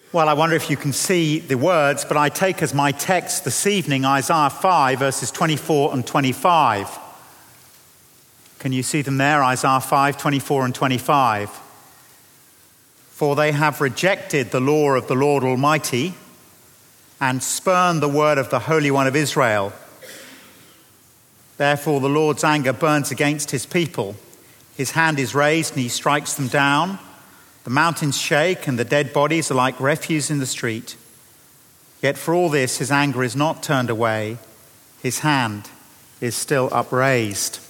Well, I wonder if you can see the words, but I take as my text this evening Isaiah 5, verses 24 and 25. Can you see them there? Isaiah 5, 24 and 25. For they have rejected the law of the Lord Almighty and spurned the word of the Holy One of Israel. Therefore the Lord's anger burns against his people. His hand is raised and he strikes them down. The mountains shake and the dead bodies are like refuse in the street. Yet for all this, his anger is not turned away. His hand is still upraised.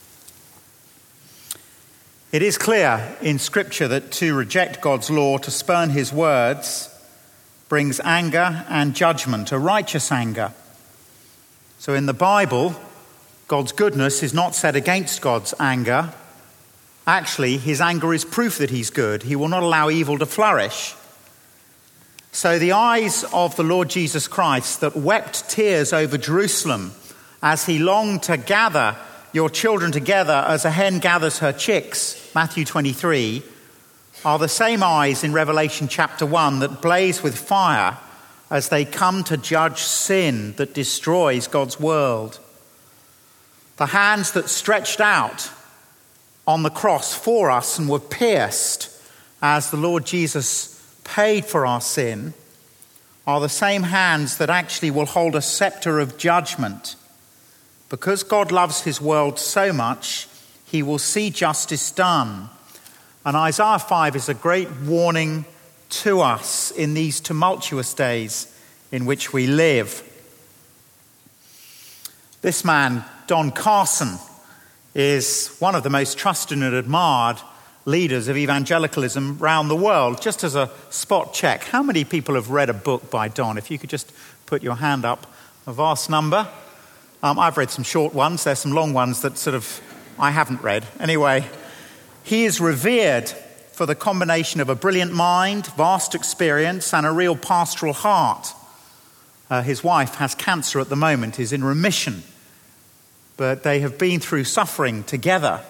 It is clear in Scripture that to reject God's law, to spurn his words, brings anger and judgment, a righteous anger. So in the Bible, God's goodness is not set against God's anger. Actually, his anger is proof that he's good. He will not allow evil to flourish. So the eyes of the Lord Jesus Christ that wept tears over Jerusalem as he longed to gather your children together as a hen gathers her chicks, Matthew 23, are the same eyes in Revelation chapter 1 that blaze with fire as they come to judge sin that destroys God's world. The hands that stretched out on the cross for us and were pierced as the Lord Jesus paid for our sin are the same hands that actually will hold a scepter of judgment. Because God loves his world so much, he will see justice done. And Isaiah 5 is a great warning to us in these tumultuous days in which we live. This man, Don Carson, is one of the most trusted and admired leaders of evangelicalism around the world. Just as a spot check, how many people have read a book by Don? If you could just put your hand up, a vast number. I've read some short ones. There's some long ones that I haven't read. Anyway, he is revered for the combination of a brilliant mind, vast experience, and a real pastoral heart. His wife has cancer at the moment, is in remission, but they have been through suffering together.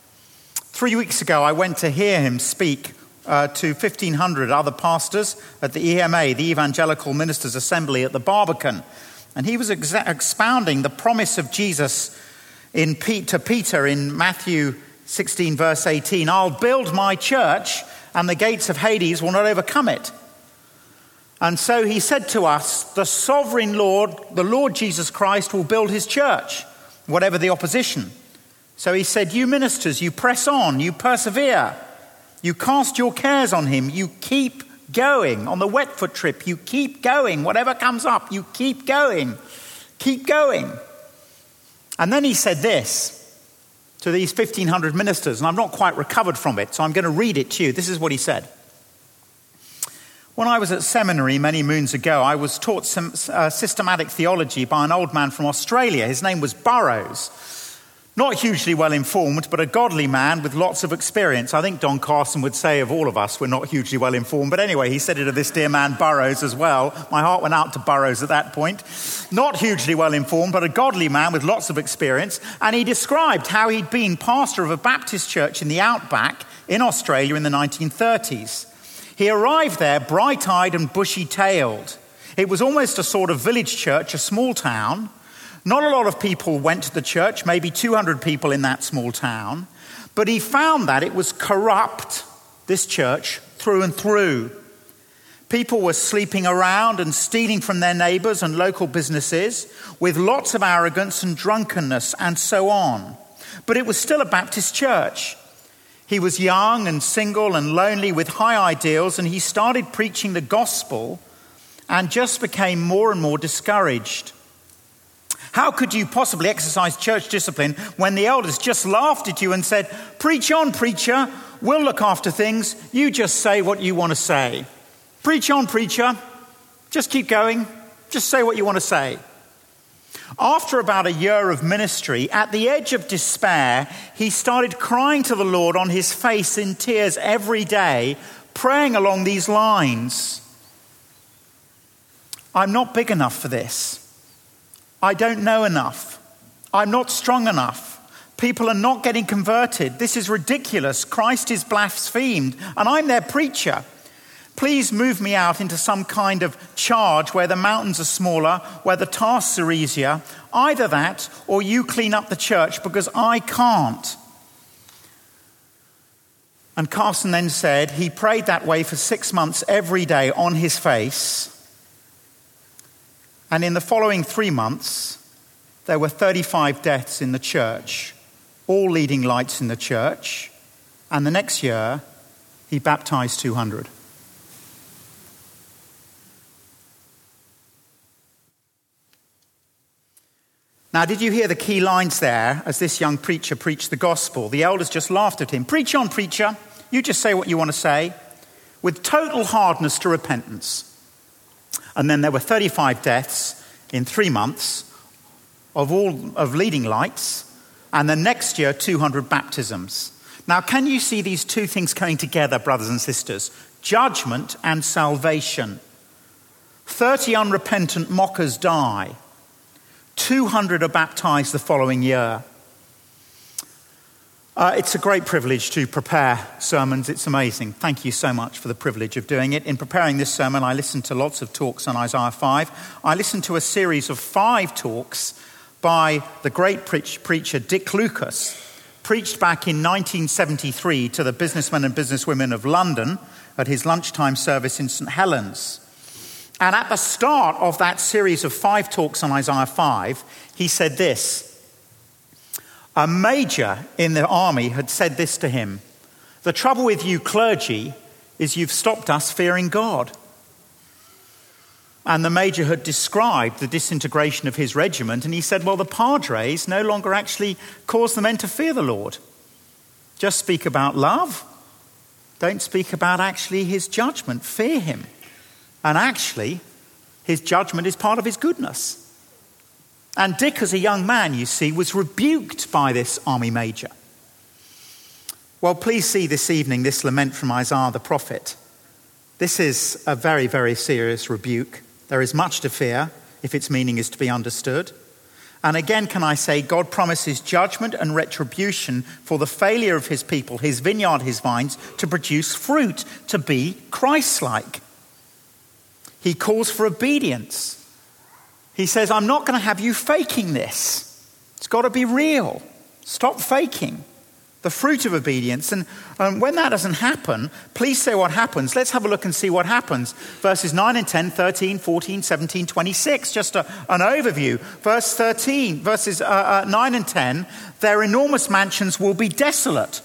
3 weeks ago, I went to hear him speak to 1,500 other pastors at the EMA, the Evangelical Ministers' Assembly at the Barbican. And he was expounding the promise of Jesus to Peter in Matthew 16, verse 18, I'll build my church and the gates of Hades will not overcome it. And so he said to us, the sovereign Lord, the Lord Jesus Christ, will build his church, whatever the opposition. So he said, you ministers, you press on, you persevere, you cast your cares on him, you keep going. On the wet foot trip, you keep going. Whatever comes up, you keep going. Keep going. And then he said this to these 1,500 ministers, and I've not quite recovered from it, so I'm going to read it to you. This is what he said. When I was at seminary many moons ago, I was taught some systematic theology by an old man from Australia. His name was Burroughs. Not hugely well informed, but a godly man with lots of experience. I think Don Carson would say of all of us, we're not hugely well informed. But anyway, he said it of this dear man Burroughs as well. My heart went out to Burroughs at that point. Not hugely well informed, but a godly man with lots of experience. And he described how he'd been pastor of a Baptist church in the outback in Australia in the 1930s. He arrived there bright-eyed and bushy-tailed. It was almost a sort of village church, a small town. Not a lot of people went to the church, maybe 200 people in that small town. But he found that it was corrupt, this church, through and through. People were sleeping around and stealing from their neighbors and local businesses with lots of arrogance and drunkenness and so on. But it was still a Baptist church. He was young and single and lonely with high ideals, and he started preaching the gospel and just became more and more discouraged. How could you possibly exercise church discipline when the elders just laughed at you and said, preach on, preacher, we'll look after things, you just say what you want to say. Preach on, preacher, just keep going, just say what you want to say. After about a year of ministry, at the edge of despair, he started crying to the Lord on his face in tears every day, praying along these lines. I'm not big enough for this. I don't know enough. I'm not strong enough. People are not getting converted. This is ridiculous. Christ is blasphemed, and I'm their preacher. Please move me out into some kind of charge where the mountains are smaller, where the tasks are easier. Either that, or you clean up the church, because I can't." And Carson then said he prayed that way for 6 months every day on his face. And in the following 3 months, there were 35 deaths in the church, all leading lights in the church. And the next year, he baptized 200. Now, did you hear the key lines there as this young preacher preached the gospel? The elders just laughed at him. "Preach on, preacher. You just say what you want to say," with total hardness to repentance. And then there were 35 deaths in 3 months of leading lights, and the next year 200 baptisms. Now, can you see these two things coming together, brothers and sisters? Judgment and salvation. 30 unrepentant mockers die. 200 are baptized the following year. It's a great privilege to prepare sermons. It's amazing. Thank you so much for the privilege of doing it. In preparing this sermon, I listened to lots of talks on Isaiah 5. I listened to a series of 5 talks by the great preacher Dick Lucas, preached back in 1973 to the businessmen and businesswomen of London at his lunchtime service in St. Helens. And at the start of that series of 5 talks on Isaiah 5, he said this. A major in the army had said this to him: "The trouble with you clergy is you've stopped us fearing God." And the major had described the disintegration of his regiment, and he said, well, the padres no longer actually cause the men to fear the Lord. Just speak about love. Don't speak about actually his judgment. Fear him. And actually, his judgment is part of his goodness. And Dick, as a young man, you see, was rebuked by this army major. Well, please see this evening this lament from Isaiah the prophet. This is a very, very serious rebuke. There is much to fear if its meaning is to be understood. And again, can I say, God promises judgment and retribution for the failure of his people, his vineyard, his vines, to produce fruit, to be Christ-like. He calls for obedience. He says, I'm not going to have you faking this. It's got to be real. Stop faking the fruit of obedience. And when that doesn't happen, please say what happens. Let's have a look and see what happens. Verses 9 and 10, 13, 14, 17, 26. Just an overview. Verse 13, verses 9 and 10. Their enormous mansions will be desolate.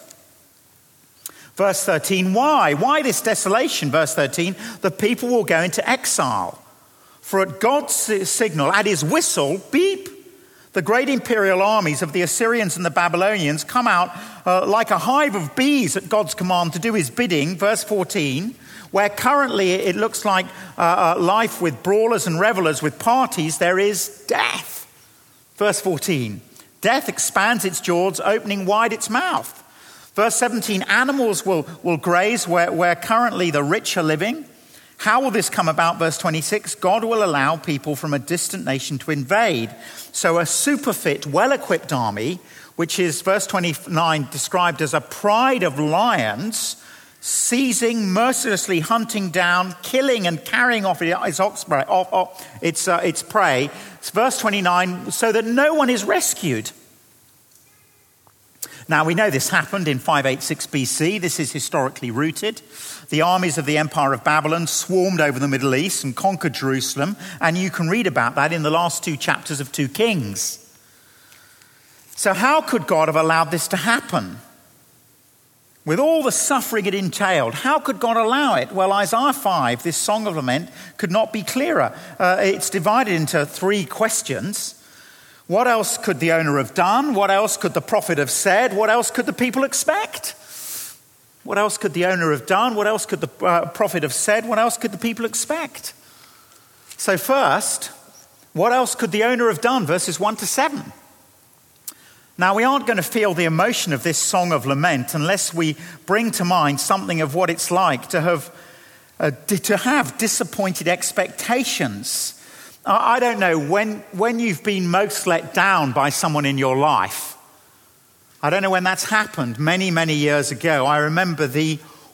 Verse 13, why? Why this desolation? Verse 13, the people will go into exile. For at God's signal, at his whistle, beep, the great imperial armies of the Assyrians and the Babylonians come out like a hive of bees at God's command to do his bidding. Verse 14, where currently it looks like life with brawlers and revelers with parties, there is death. Verse 14, death expands its jaws, opening wide its mouth. Verse 17, animals will graze where currently the rich are living. How will this come about? Verse 26, God will allow people from a distant nation to invade. So a super fit, well-equipped army, which is, verse 29, described as a pride of lions, seizing, mercilessly hunting down, killing and carrying off its prey. It's verse 29, so that no one is rescued. Now, we know this happened in 586 BC. This is historically rooted. The armies of the Empire of Babylon swarmed over the Middle East and conquered Jerusalem. And you can read about that in the last 2 chapters of 2 Kings. So how could God have allowed this to happen? With all the suffering it entailed, how could God allow it? Well, Isaiah 5, this song of lament, could not be clearer. It's divided into 3 questions. What else could the owner have done? What else could the prophet have said? What else could the people expect? What else could the owner have done? What else could the prophet have said? What else could the people expect? So first, what else could the owner have done? Verses 1 to 7. Now, we aren't going to feel the emotion of this song of lament unless we bring to mind something of what it's like to have disappointed expectations. I don't know, when you've been most let down by someone in your life. I don't know when that's happened, many, many years ago. I remember the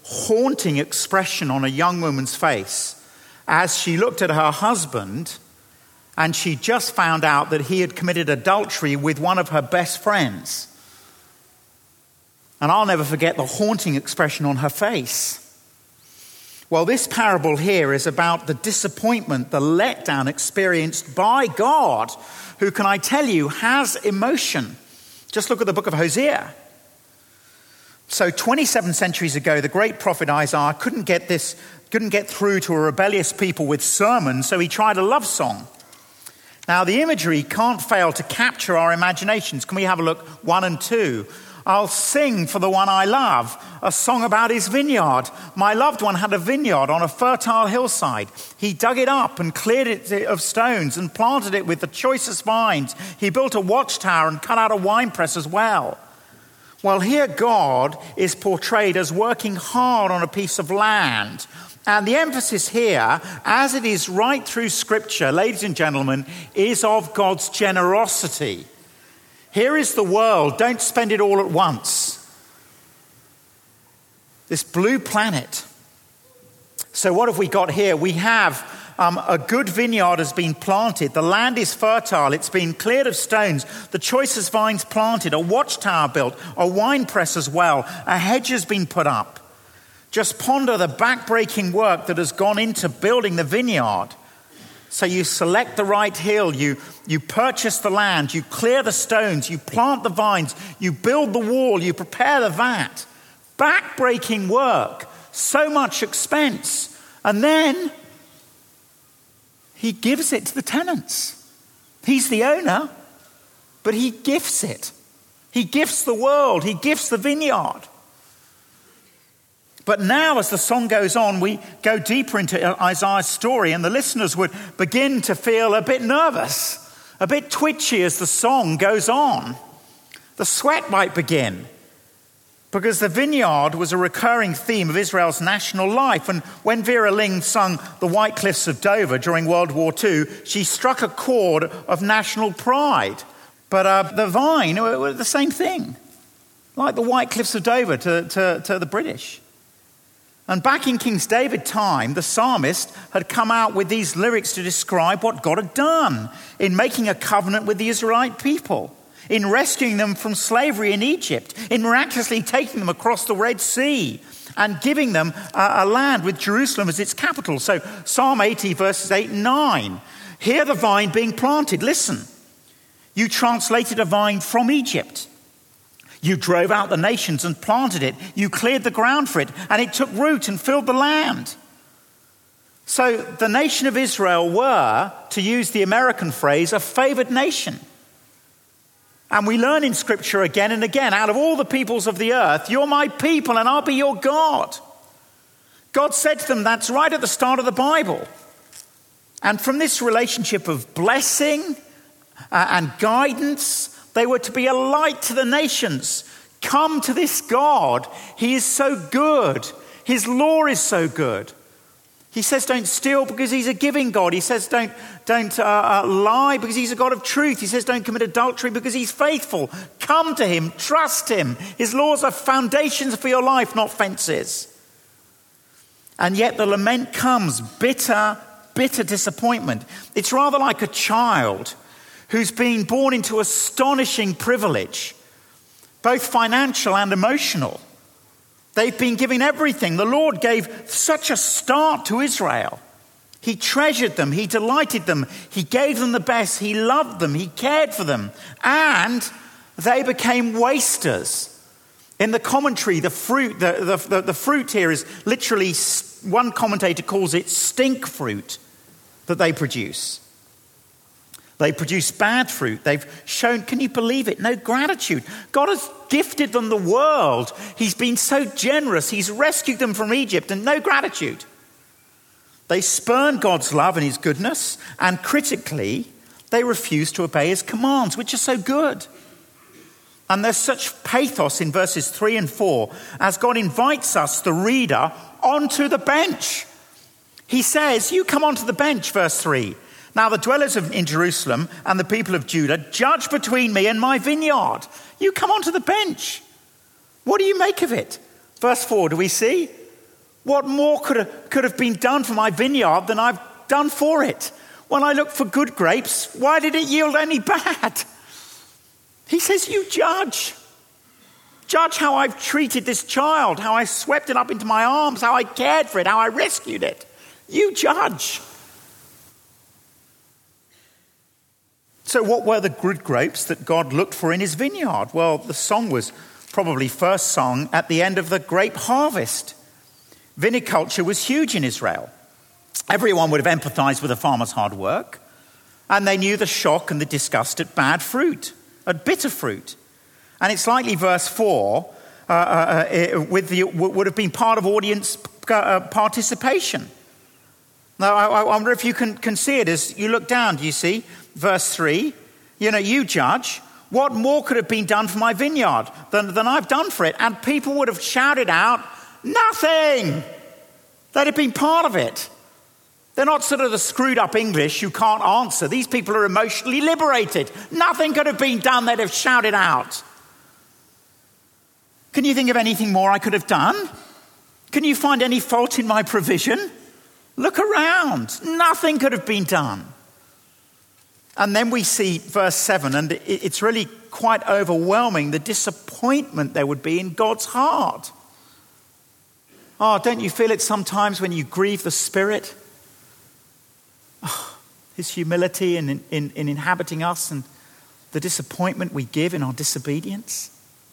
haunting expression on a young woman's face as she looked at her husband and she just found out that he had committed adultery with one of her best friends. And I'll never forget the haunting expression on her face. Well, this parable here is about the disappointment, the letdown experienced by God, who, can I tell you, has emotion. Just look at the book of Hosea. So 27 centuries ago, the great prophet Isaiah couldn't get through to a rebellious people with sermons, so he tried a love song. Now, the imagery can't fail to capture our imaginations. Can we have a look? 1 and 2. I'll sing for the one I love, a song about his vineyard. My loved one had a vineyard on a fertile hillside. He dug it up and cleared it of stones and planted it with the choicest vines. He built a watchtower and cut out a winepress as well. Well, here God is portrayed as working hard on a piece of land. And the emphasis here, as it is right through Scripture, ladies and gentlemen, is of God's generosity. Here is the world. Don't spend it all at once. This blue planet. So what have we got here? We have a good vineyard has been planted. The land is fertile. It's been cleared of stones. The choicest vines planted. A watchtower built. A wine press as well. A hedge has been put up. Just ponder the back-breaking work that has gone into building the vineyard. So you select the right hill, you purchase the land, you clear the stones, you plant the vines, you build the wall, you prepare the vat. Back-breaking work, so much expense. And then he gives it to the tenants. He's the owner, but he gifts it. He gifts the world, he gifts the vineyard. But now, as the song goes on, we go deeper into Isaiah's story, and the listeners would begin to feel a bit nervous, a bit twitchy as the song goes on. The sweat might begin, because the vineyard was a recurring theme of Israel's national life. And when Vera Ling sung The White Cliffs of Dover during World War II, she struck a chord of national pride. But the vine were the same thing, like the White Cliffs of Dover to the British. And back in King David's time, the psalmist had come out with these lyrics to describe what God had done in making a covenant with the Israelite people, in rescuing them from slavery in Egypt, in miraculously taking them across the Red Sea and giving them a land with Jerusalem as its capital. So Psalm 80 verses 8 and 9. Hear the vine being planted. Listen, you translated a vine from Egypt. You drove out the nations and planted it. You cleared the ground for it, and it took root and filled the land. So the nation of Israel were, to use the American phrase, a favored nation. And we learn in Scripture again and again, out of all the peoples of the earth, you're my people and I'll be your God. God said to them, that's right at the start of the Bible. And from this relationship of blessing and guidance, they were to be a light to the nations. Come to this God. He is so good. His law is so good. He says don't steal because he's a giving God. He says don't lie because he's a God of truth. He says don't commit adultery because he's faithful. Come to him. Trust him. His laws are foundations for your life, not fences. And yet the lament comes, bitter disappointment. It's rather like a child who's been born into astonishing privilege, both financial and emotional. They've been given everything. The Lord gave such a start to Israel. He treasured them. He delighted them. He gave them the best. He loved them. He cared for them. And they became wasters. In the commentary, the fruit here is literally, one commentator calls it stink fruit that they produce. They produce bad fruit. They've shown, can you believe it? No gratitude. God has gifted them the world. He's been so generous. He's rescued them from Egypt, and no gratitude. They spurn God's love and his goodness, and critically, they refuse to obey his commands, which are so good. And there's such pathos in verses 3 and 4 as God invites us, the reader, onto the bench. He says, you come onto the bench, verse 3. Now the dwellers in Jerusalem and the people of Judah judge between me and my vineyard. You come onto the bench. What do you make of it? Verse 4, do we see? What more could have been done for my vineyard than I've done for it? When I looked for good grapes, why did it yield any bad? He says, you judge. Judge how I've treated this child, how I swept it up into my arms, how I cared for it, how I rescued it. You judge. So what were the good grapes that God looked for in his vineyard? Well, the song was probably first sung at the end of the grape harvest. Viniculture was huge in Israel. Everyone would have empathized with a farmer's hard work, and they knew the shock and the disgust at bad fruit, at bitter fruit. And it's likely verse 4 would have been part of audience participation. Now, I wonder if you can see it as you look down. Do you see? Verse 3, you judge. What more could have been done for my vineyard than I've done for it? And people would have shouted out, nothing! They'd have been part of it. They're not sort of the screwed up English you can't answer. These people are emotionally liberated. Nothing could have been done, they'd have shouted out. Can you think of anything more I could have done? Can you find any fault in my provision? Look around. Nothing could have been done. And then we see verse 7, and it's really quite overwhelming, the disappointment there would be in God's heart. Oh, don't you feel it sometimes when you grieve the Spirit? Oh, his humility in inhabiting us and the disappointment we give in our disobedience.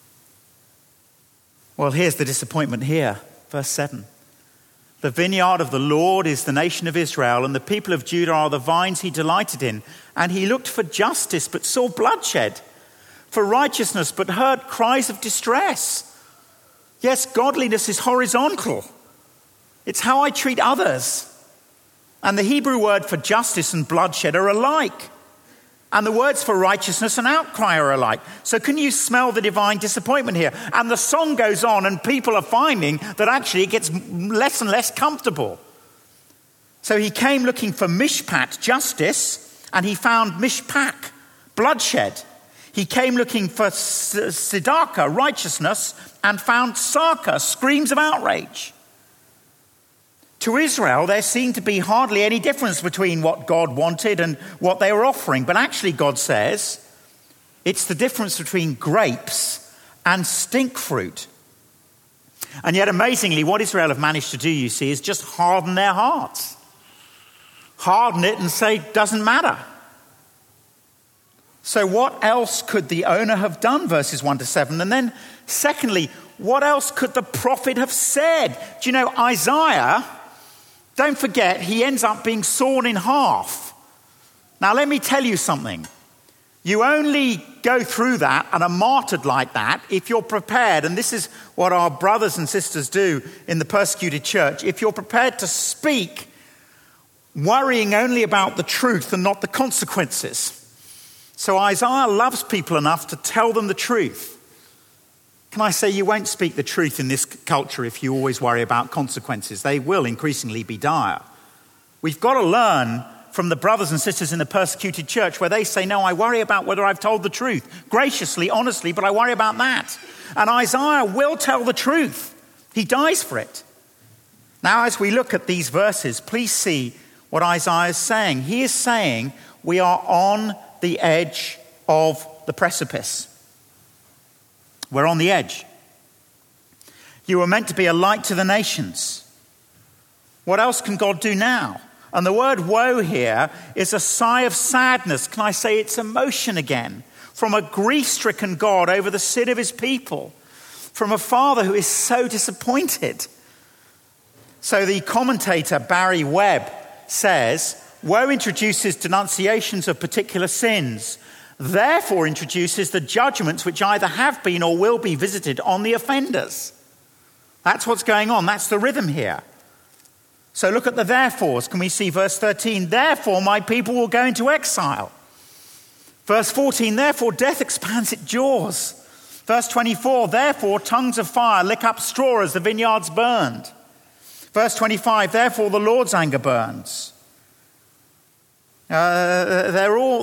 Well, here's the disappointment here, verse 7. The vineyard of the Lord is the nation of Israel, and the people of Judah are the vines he delighted in. And he looked for justice, but saw bloodshed, for righteousness, but heard cries of distress. Yes, godliness is horizontal. It's how I treat others. And the Hebrew word for justice and bloodshed are alike. And the words for righteousness and outcry are alike. So can you smell the divine disappointment here? And the song goes on, and people are finding that actually it gets less and less comfortable. So he came looking for mishpat, justice, and he found mishpak, bloodshed. He came looking for tzedakah, righteousness, and found sarka, screams of outrage. To Israel, there seemed to be hardly any difference between what God wanted and what they were offering. But actually, God says, it's the difference between grapes and stink fruit. And yet, amazingly, what Israel have managed to do, you see, is just harden their hearts. Harden it and say, doesn't matter. So what else could the owner have done, verses 1 to 7? And then, secondly, what else could the prophet have said? Do you know, Isaiah, don't forget, he ends up being sawn in half. Now, let me tell you something. You only go through that and are martyred like that if you're prepared, and this is what our brothers and sisters do in the persecuted church, if you're prepared to speak worrying only about the truth and not the consequences. So Isaiah loves people enough to tell them the truth. Can I say you won't speak the truth in this culture if you always worry about consequences? They will increasingly be dire. We've got to learn from the brothers and sisters in the persecuted church where they say, no, I worry about whether I've told the truth. Graciously, honestly, but I worry about that. And Isaiah will tell the truth. He dies for it. Now, as we look at these verses, please see what Isaiah is saying. He is saying we are on the edge of the precipice. We're on the edge. You were meant to be a light to the nations. What else can God do now? And the word woe here is a sigh of sadness. Can I say it's emotion again? From a grief-stricken God over the sin of his people. From a father who is so disappointed. So the commentator Barry Webb says, woe introduces denunciations of particular sins, therefore introduces the judgments which either have been or will be visited on the offenders. That's what's going on. That's the rhythm here. So look at the therefores. Can we see verse 13? Therefore my people will go into exile. Verse 14, therefore death expands its jaws. Verse 24, therefore tongues of fire lick up straw as the vineyard's burned. Verse 25, therefore the Lord's anger burns. They're all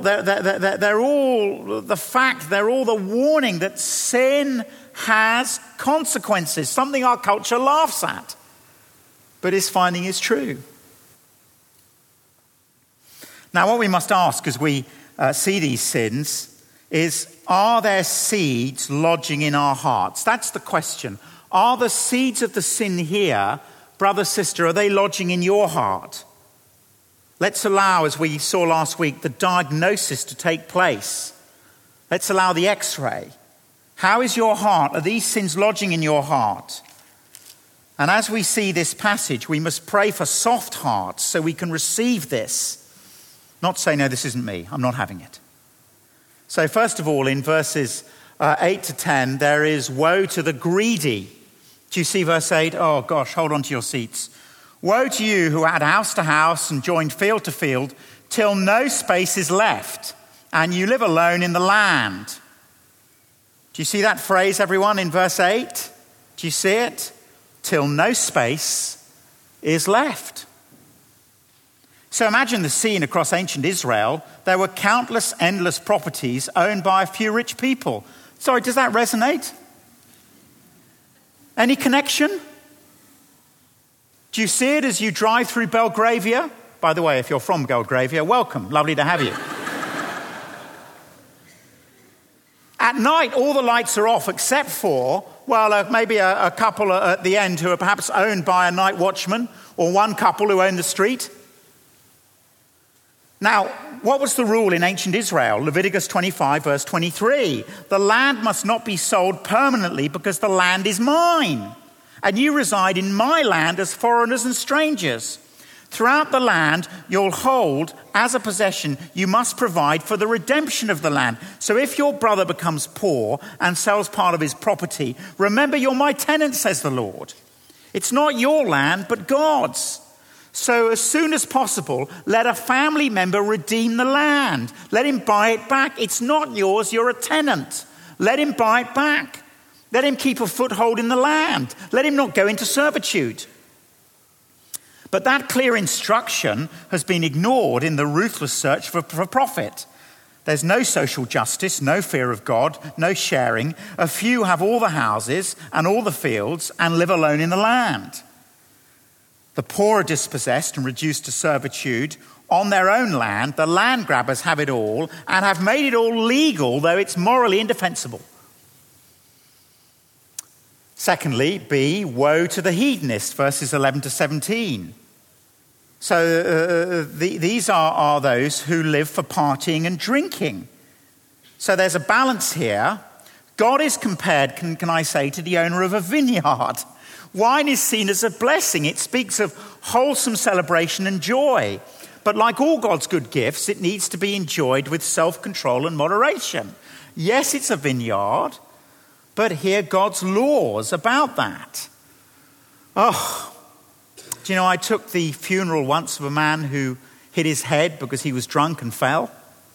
the warning that sin has consequences, something our culture laughs at. but his finding is true. Now, what we must ask as we see these sins is, are there seeds lodging in our hearts? That's the question. Are the seeds of the sin here, brother, sister, are they lodging in your heart? Let's allow, as we saw last week, the diagnosis to take place. Let's allow the x-ray. How is your heart? Are these sins lodging in your heart? And as we see this passage, we must pray for soft hearts so we can receive this. Not say, no, this isn't me. I'm not having it. So first of all, in verses 8 to 10, there is woe to the greedy. Do you see verse 8? Oh gosh, hold on to your seats. Woe to you who add house to house and joined field to field till no space is left and you live alone in the land. Do you see that phrase, everyone, in verse 8? Do you see it? Till no space is left. So imagine the scene across ancient Israel. There were countless, endless properties owned by a few rich people. Sorry, does that resonate? Any connection? Do you see it as you drive through Belgravia? By the way, if you're from Belgravia, welcome. Lovely to have you. At night, all the lights are off except for, well, maybe a couple at the end who are perhaps owned by a night watchman, or one couple who own the street. Now, what was the rule in ancient Israel? Leviticus 25, verse 23. The land must not be sold permanently because the land is mine, and you reside in my land as foreigners and strangers. Throughout the land you'll hold as a possession, you must provide for the redemption of the land. So if your brother becomes poor and sells part of his property, remember you're my tenant, says the Lord. It's not your land, but God's. So as soon as possible, let a family member redeem the land. Let him buy it back. It's not yours, you're a tenant. Let him buy it back. Let him keep a foothold in the land. Let him not go into servitude. But that clear instruction has been ignored in the ruthless search for profit. There's no social justice, no fear of God, no sharing. A few have all the houses and all the fields and live alone in the land. The poor are dispossessed and reduced to servitude on their own land. The land grabbers have it all and have made it all legal, though it's morally indefensible. Secondly, B, woe to the hedonist, verses 11 to 17. So these are those who live for partying and drinking. So there's a balance here. God is compared, can I say, to the owner of a vineyard. Wine is seen as a blessing. It speaks of wholesome celebration and joy. But like all God's good gifts, it needs to be enjoyed with self-control and moderation. Yes, it's a vineyard, but hear God's laws about that. Oh, do you know, I took the funeral once of a man who hit his head because he was drunk and fell.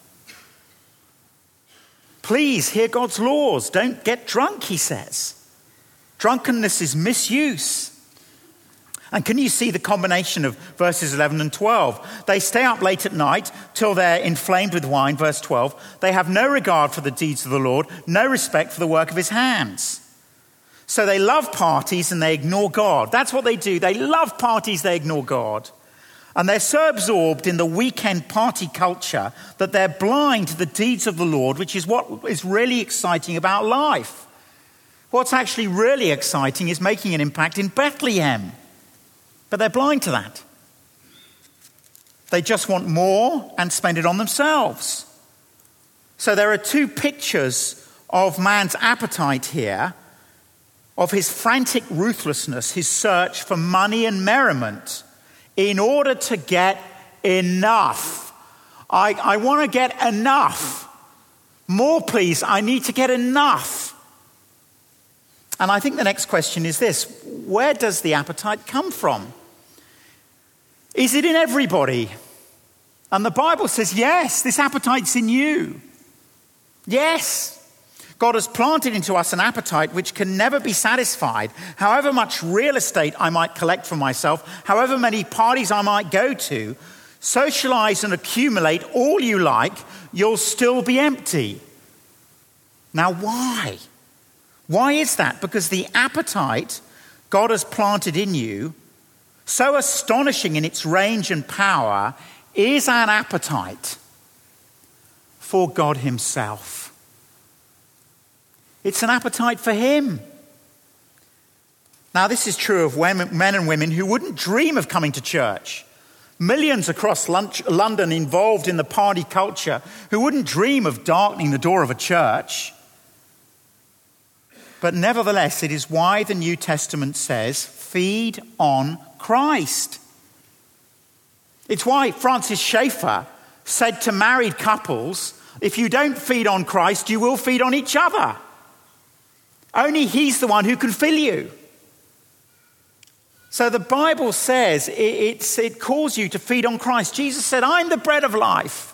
Please hear God's laws. Don't get drunk, he says. Drunkenness is misuse. And can you see the combination of verses 11 and 12? They stay up late at night till they're inflamed with wine, verse 12. They have no regard for the deeds of the Lord, no respect for the work of his hands. So they love parties and they ignore God. That's what they do. They love parties, they ignore God. And they're so absorbed in the weekend party culture that they're blind to the deeds of the Lord, which is what is really exciting about life. What's actually really exciting is making an impact in Bethlehem. But they're blind to that. They just want more and spend it on themselves. So there are two pictures of man's appetite here, of his frantic ruthlessness, his search for money and merriment in order to get enough. I want to get enough. More, please. I need to get enough. And I think the next question is this: where does the appetite come from? Is it in everybody? And the Bible says, yes, this appetite's in you. Yes. God has planted into us an appetite which can never be satisfied. However much real estate I might collect for myself, however many parties I might go to, socialize and accumulate all you like, you'll still be empty. Now, why? Why is that? Because the appetite God has planted in you so astonishing in its range and power, is an appetite for God himself. It's an appetite for him. Now, this is true of men and women who wouldn't dream of coming to church. Millions across London involved in the party culture who wouldn't dream of darkening the door of a church. But nevertheless, it is why the New Testament says, feed on Christ. It's why Francis Schaeffer said to married couples, if you don't feed on Christ, you will feed on each other. Only he's the one who can fill you. So the Bible says it calls you to feed on Christ. Jesus said, I'm the bread of life.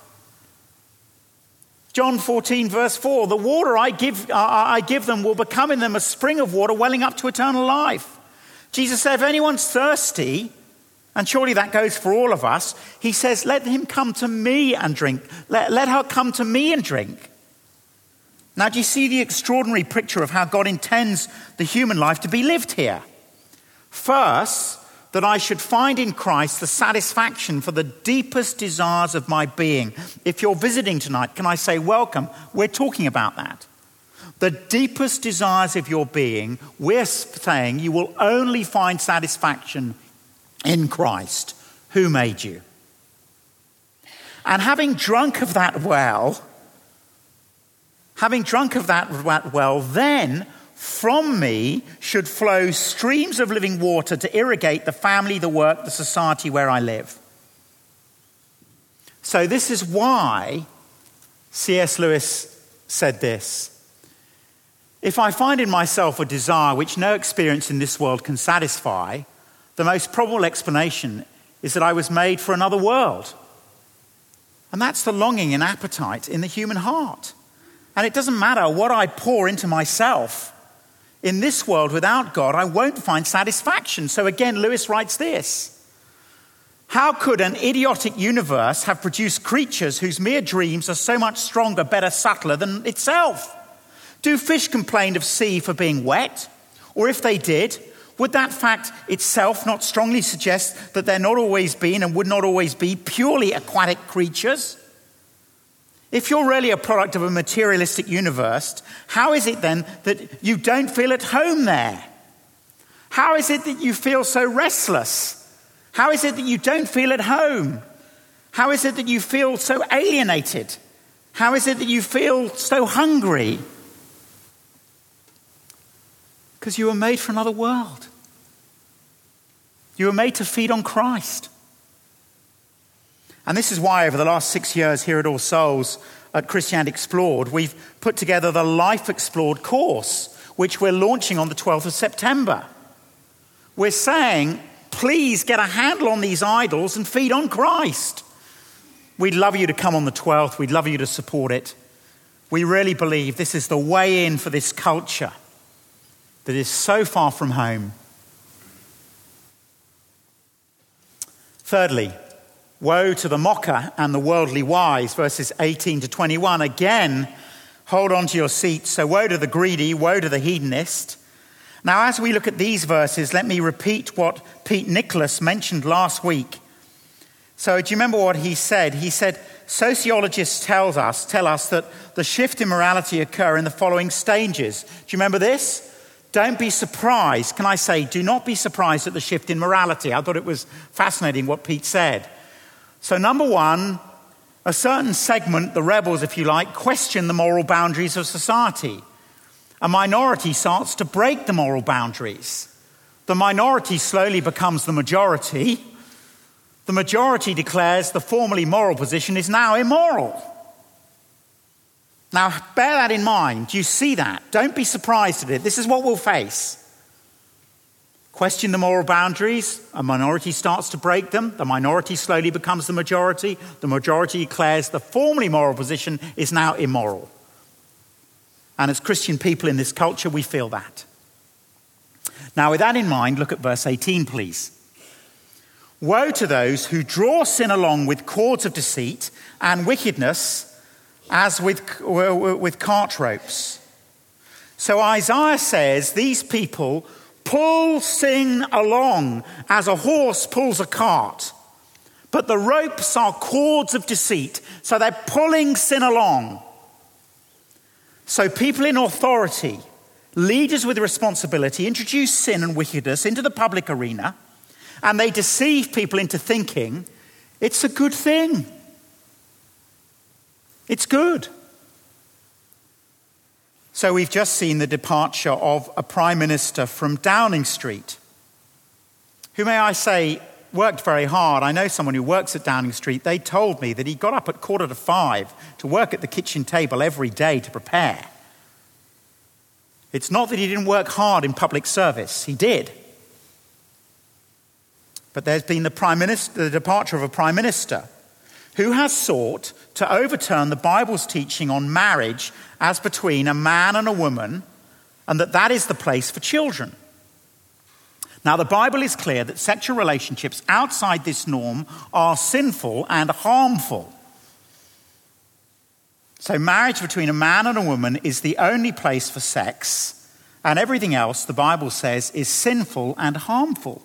John 14, verse 4, the water I give them will become in them a spring of water welling up to eternal life. Jesus said, if anyone's thirsty, and surely that goes for all of us, he says, let him come to me and drink. Let her come to me and drink. Now, do you see the extraordinary picture of how God intends the human life to be lived here? First, that I should find in Christ the satisfaction for the deepest desires of my being. If you're visiting tonight, can I say welcome? We're talking about that. The deepest desires of your being, we're saying you will only find satisfaction in Christ, who made you. And having drunk of that well, then from me should flow streams of living water to irrigate the family, the work, the society where I live. So this is why C.S. Lewis said this. If I find in myself a desire which no experience in this world can satisfy, the most probable explanation is that I was made for another world. And that's the longing and appetite in the human heart. And it doesn't matter what I pour into myself. In this world without God, I won't find satisfaction. So again, Lewis writes this. How could an idiotic universe have produced creatures whose mere dreams are so much stronger, better, subtler than itself? Do fish complain of sea for being wet? Or if they did, would that fact itself not strongly suggest that they're not always been and would not always be purely aquatic creatures? If you're really a product of a materialistic universe, how is it then that you don't feel at home there? How is it that you feel so restless? How is it that you don't feel at home? How is it that you feel so alienated? How is it that you feel so hungry? Because you were made for another world. You were made to feed on Christ. And this is why over the last 6 years here at All Souls at Christianity Explored, we've put together the Life Explored course, which we're launching on the 12th of September. We're saying, please get a handle on these idols and feed on Christ. We'd love you to come on the 12th. We'd love you to support it. We really believe this is the way in for this culture that is so far from home. Thirdly, woe to the mocker and the worldly wise, verses 18 to 21. Again, hold on to your seats. So woe to the greedy, woe to the hedonist. Now, as we look at these verses, let me repeat what Pete Nicholas mentioned last week. So do you remember what he said? He said, sociologists tell us that the shift in morality occur in the following stages. Do you remember this? Don't be surprised. Can I say, do not be surprised at the shift in morality. I thought it was fascinating what Pete said. So number one, a certain segment, the rebels if you like, question the moral boundaries of society. A minority starts to break the moral boundaries. The minority slowly becomes the majority. The majority declares the formerly moral position is now immoral. Now, bear that in mind. Do you see that? Don't be surprised at it. This is what we'll face. Question the moral boundaries. A minority starts to break them. The minority slowly becomes the majority. The majority declares the formerly moral position is now immoral. And as Christian people in this culture, we feel that. Now, with that in mind, look at verse 18, please. Woe to those who draw sin along with cords of deceit and wickedness as with cart ropes. So Isaiah says these people pull sin along as a horse pulls a cart. But the ropes are cords of deceit, so they're pulling sin along. So people in authority, leaders with responsibility, introduce sin and wickedness into the public arena, and they deceive people into thinking it's a good thing. It's good. So we've just seen the departure of a prime minister from Downing Street, who, may I say, worked very hard. I know someone who works at Downing Street. They told me that he got up at 4:45 to work at the kitchen table every day to prepare. It's not that he didn't work hard in public service. He did. But there's been the departure of a prime minister who has sought to overturn the Bible's teaching on marriage as between a man and a woman, and that is the place for children. Now, the Bible is clear that sexual relationships outside this norm are sinful and harmful. So marriage between a man and a woman is the only place for sex, and everything else, the Bible says, is sinful and harmful.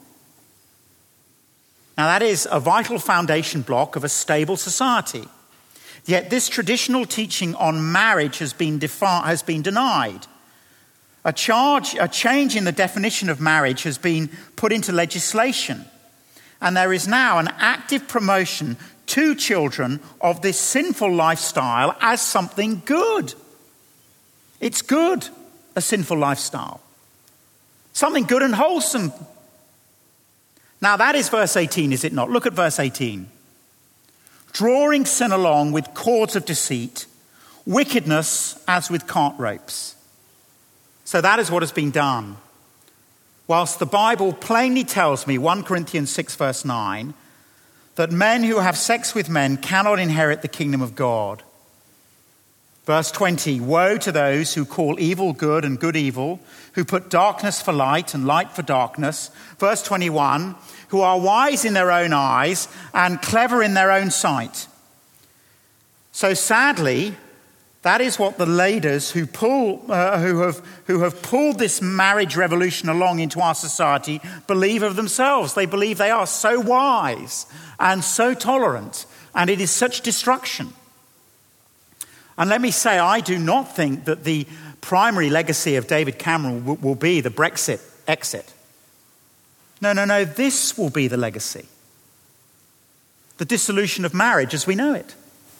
Now, that is a vital foundation block of a stable society. Yet this traditional teaching on marriage has been denied. A change in the definition of marriage has been put into legislation. And there is now an active promotion to children of this sinful lifestyle as something good. It's good, a sinful lifestyle. Something good and wholesome. Now that is verse 18, is it not? Look at verse 18. Drawing sin along with cords of deceit, wickedness as with cart ropes. So that is what has been done. Whilst the Bible plainly tells me, 1 Corinthians 6 verse 9, that men who have sex with men cannot inherit the kingdom of God. Verse 20, woe to those who call evil good and good evil, who put darkness for light and light for darkness. Verse 21, who are wise in their own eyes and clever in their own sight. So sadly, that is what the leaders who have pulled this marriage revolution along into our society believe of themselves. They believe they are so wise and so tolerant, and it is such destruction. And let me say, I do not think that the primary legacy of David Cameron will be the Brexit exit. No, this will be the legacy. The dissolution of marriage as we know it.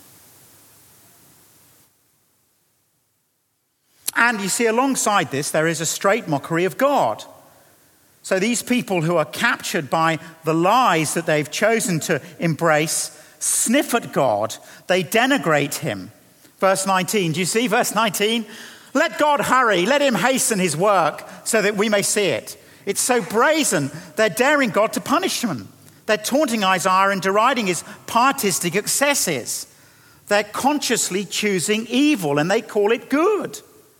And you see, alongside this, there is a straight mockery of God. So these people who are captured by the lies that they've chosen to embrace sniff at God. They denigrate him. Verse 19, do you see verse 19? Let God hurry, let him hasten his work so that we may see it. It's so brazen, they're daring God to punish them. They're taunting Isaiah and deriding his pietistic excesses. They're consciously choosing evil and they call it good.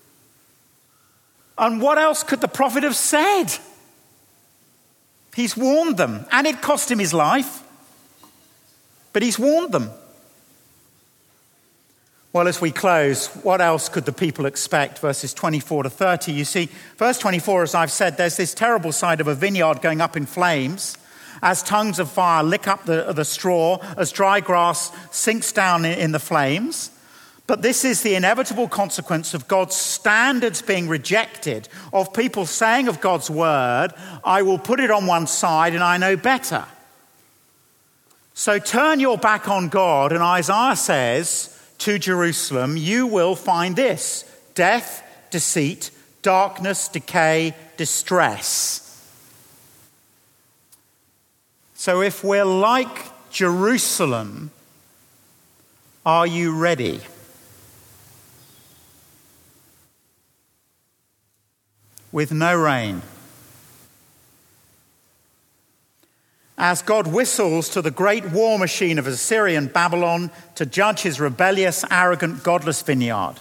And what else could the prophet have said? He's warned them, and it cost him his life. But he's warned them. Well, as we close, what else could the people expect? Verses 24 to 30. You see, verse 24, as I've said, there's this terrible sight of a vineyard going up in flames as tongues of fire lick up the straw, as dry grass sinks down in the flames. But this is the inevitable consequence of God's standards being rejected, of people saying of God's word, I will put it on one side and I know better. So turn your back on God, and Isaiah says to Jerusalem, you will find this: death, deceit, darkness, decay, distress. So if we're like Jerusalem, are you ready? With no rain. As God whistles to the great war machine of Assyrian Babylon to judge his rebellious, arrogant, godless vineyard.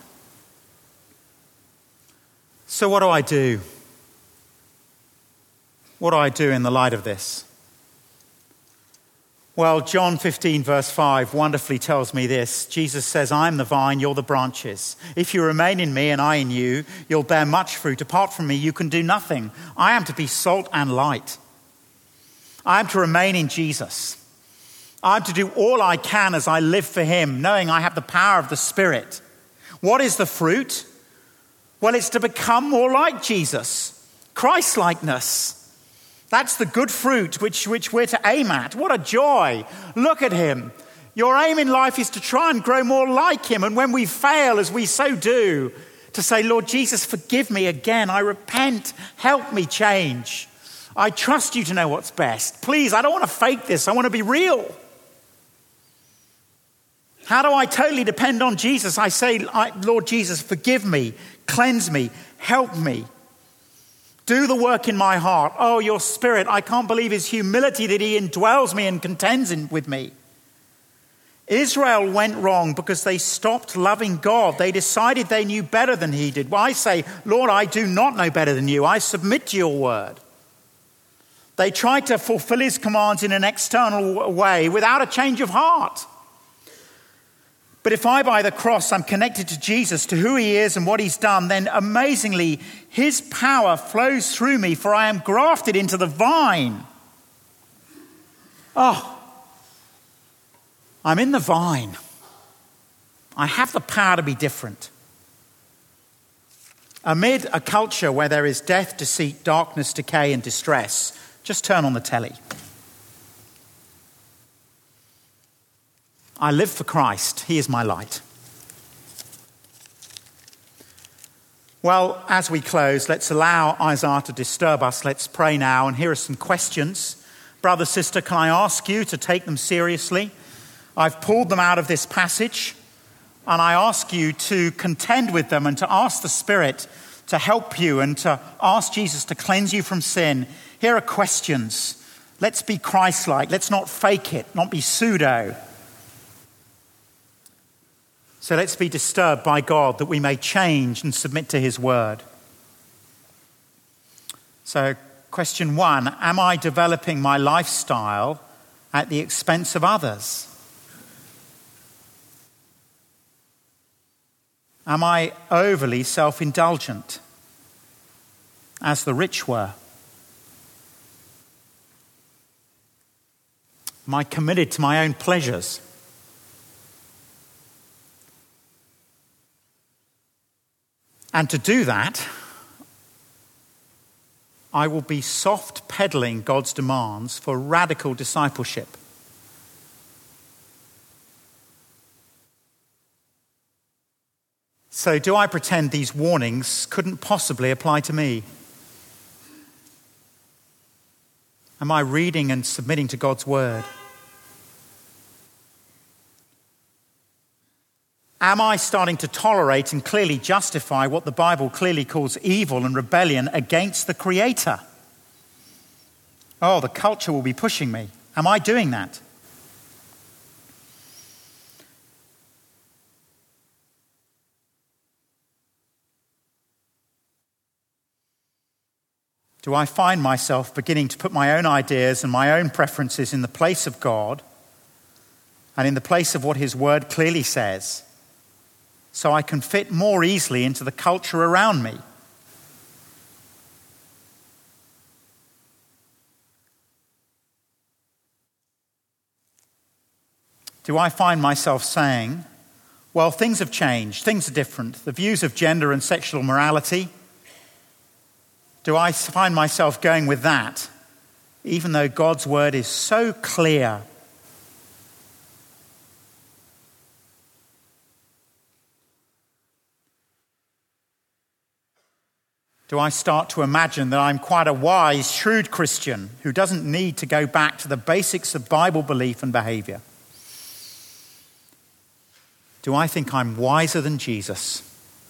So what do I do? What do I do in the light of this? Well, John 15 verse 5 wonderfully tells me this. Jesus says, I am the vine, you're the branches. If you remain in me and I in you, you'll bear much fruit. Apart from me, you can do nothing. I am to be salt and light. I am to remain in Jesus. I am to do all I can as I live for him, knowing I have the power of the Spirit. What is the fruit? Well, it's to become more like Jesus. Christ-likeness. That's the good fruit which we're to aim at. What a joy. Look at him. Your aim in life is to try and grow more like him. And when we fail, as we so do, to say, Lord Jesus, forgive me again. I repent. Help me change. I trust you to know what's best. Please, I don't want to fake this. I want to be real. How do I totally depend on Jesus? I say, Lord Jesus, forgive me, cleanse me, help me. Do the work in my heart. Oh, your Spirit, I can't believe his humility that he indwells me and contends with me. Israel went wrong because they stopped loving God. They decided they knew better than he did. Well, I say, Lord, I do not know better than you. I submit to your word. They tried to fulfill his commands in an external way without a change of heart. But if I, by the cross, I'm connected to Jesus, to who he is and what he's done, then amazingly, his power flows through me, for I am grafted into the vine. Oh, I'm in the vine. I have the power to be different. Amid a culture where there is death, deceit, darkness, decay, and distress, just turn on the telly. I live for Christ. He is my light. Well, as we close, let's allow Isaiah to disturb us. Let's pray now. And here are some questions. Brother, sister, can I ask you to take them seriously? I've pulled them out of this passage, and I ask you to contend with them and to ask the Spirit to help you and to ask Jesus to cleanse you from sin. Here are questions. Let's be Christ-like. Let's not fake it, not be pseudo. So let's be disturbed by God that we may change and submit to his word. So question 1, am I developing my lifestyle at the expense of others? Am I overly self-indulgent, as the rich were? Am I committed to my own pleasures? And to do that, I will be soft peddling God's demands for radical discipleship. So do I pretend these warnings couldn't possibly apply to me? Am I reading and submitting to God's word? Am I starting to tolerate and clearly justify what the Bible clearly calls evil and rebellion against the Creator? Oh, the culture will be pushing me. Am I doing that? Do I find myself beginning to put my own ideas and my own preferences in the place of God and in the place of what his word clearly says, so I can fit more easily into the culture around me? Do I find myself saying, well, things have changed, things are different, the views of gender and sexual morality? Do I find myself going with that, even though God's word is so clear? Do I start to imagine that I'm quite a wise, shrewd Christian who doesn't need to go back to the basics of Bible belief and behavior? Do I think I'm wiser than Jesus?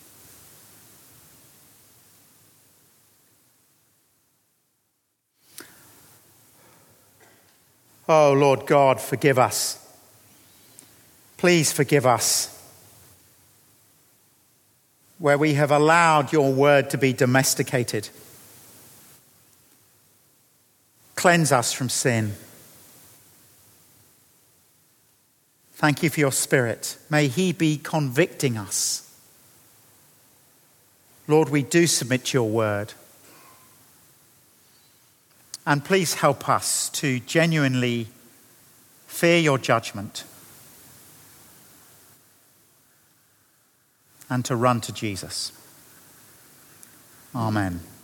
Oh, Lord God, forgive us. Please forgive us where we have allowed your word to be domesticated. Cleanse us from sin. Thank you for your Spirit. May he be convicting us. Lord, we do submit to your word. And please help us to genuinely fear your judgment and to run to Jesus. Amen.